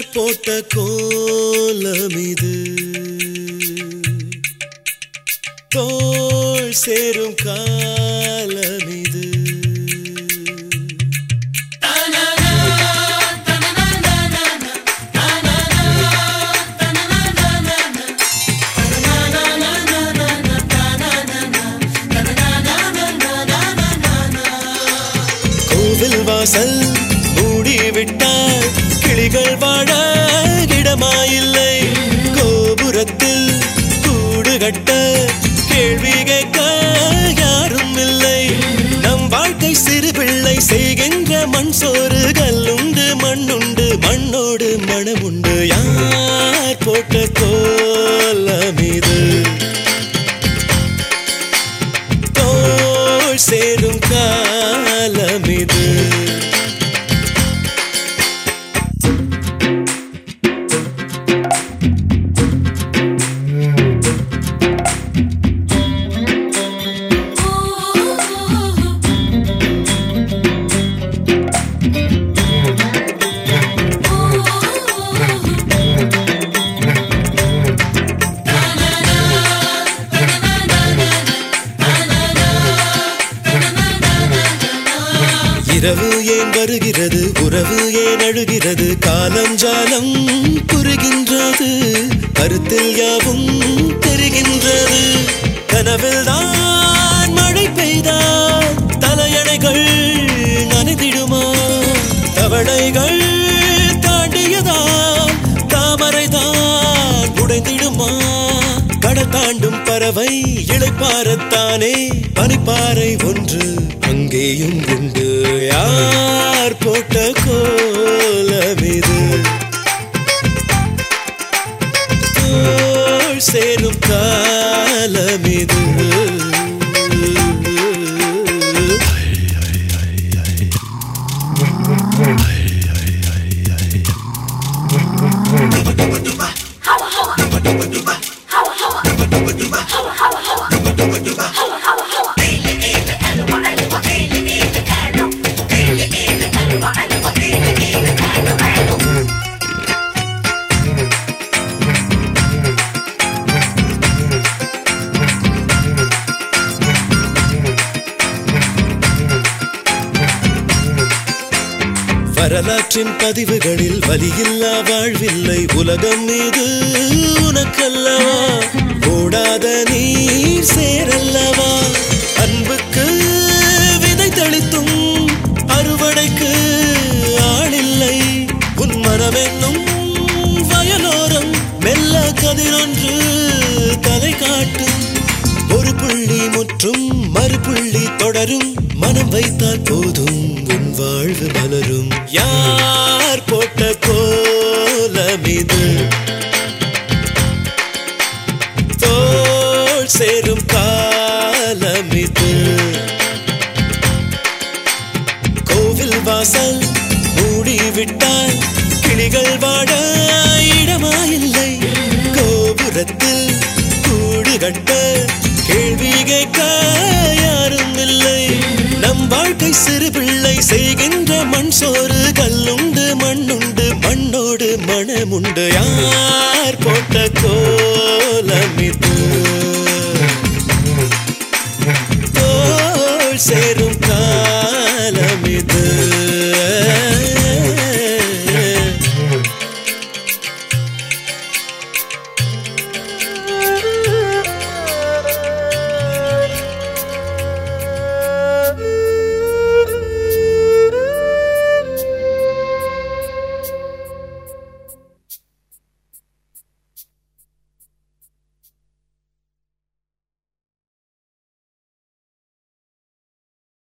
போட்ட கோலமிது தோள் சேரும் காலமிது கோவில் வாசல் மூடிவிட்டால் கிளிகள் வாழ இடமாயில்லை கோபுரத்தில் கூடு கட்ட கேள்வி கேட்க யாரும் இல்லை நம் வாழ்க்கை சிறு பிள்ளை செய்கின்ற மண் சோறு கல்லுண்டு மண்ணுண்டு மண்ணோடு மனமுண்டு யார் போட்ட கோலமிது தோள் சேரும் காலமிது இரவு ஏன் வருகிறது உறவு ஏன் அழுகிறது காலம் ஜாலம் புரிகின்றது கருத்தில் யாவும் தெரிகின்றது கனவில் தான் மழை பெய்தால் தலையணைகள் நனைந்திடுமா தவளைகள் தாண்டியதால் தாமரைதான் உடைந்திடுமா கடல் தாண்டும் பறவை இளைப்பாறத்தானே பனிப்பாறை ஒன்று அங்கேயும் உண்டு யார் போட்ட கோலமிது தோள் சேரும் காலமிது வரலாற்றின் பதிவுகளில் வலியில்லா வாழ்வில்லை உலகம் மீது உனக்கல்லவா ஓடாத நீர் சேரல்லவா அன்புக்கு விதை தெளித்தும் அறுவடைக்கு ஆளில்லை உன் மனமென்னும் வயலோரம் மெல்ல கதிரொன்று தலை காட்டும் ஒரு புள்ளி முற்றும் மறுபுள்ளி தொடரும் மனம் வைத்தால் போதும் உன் வாழ்வு மலரும் யார் போட்ட கோலமிது தோள் சேரும் காலமிது கோவில் வாசல் மூடிவிட்டால் கிளிகள் வாட இடமாயில்லை கோபுரத்தில் கூடு கட்ட கேள்வி கேட்க யாரும் இல்லை நம் வாழ்க்கை சிறு பிள்ளை செய்கின்ற மண் சோறு கல்லுண்டு மண்ணுண்டு மண்ணோடு மனமுண்டு யார் போட்ட கோலமிது தோள் சேரும் காலமிது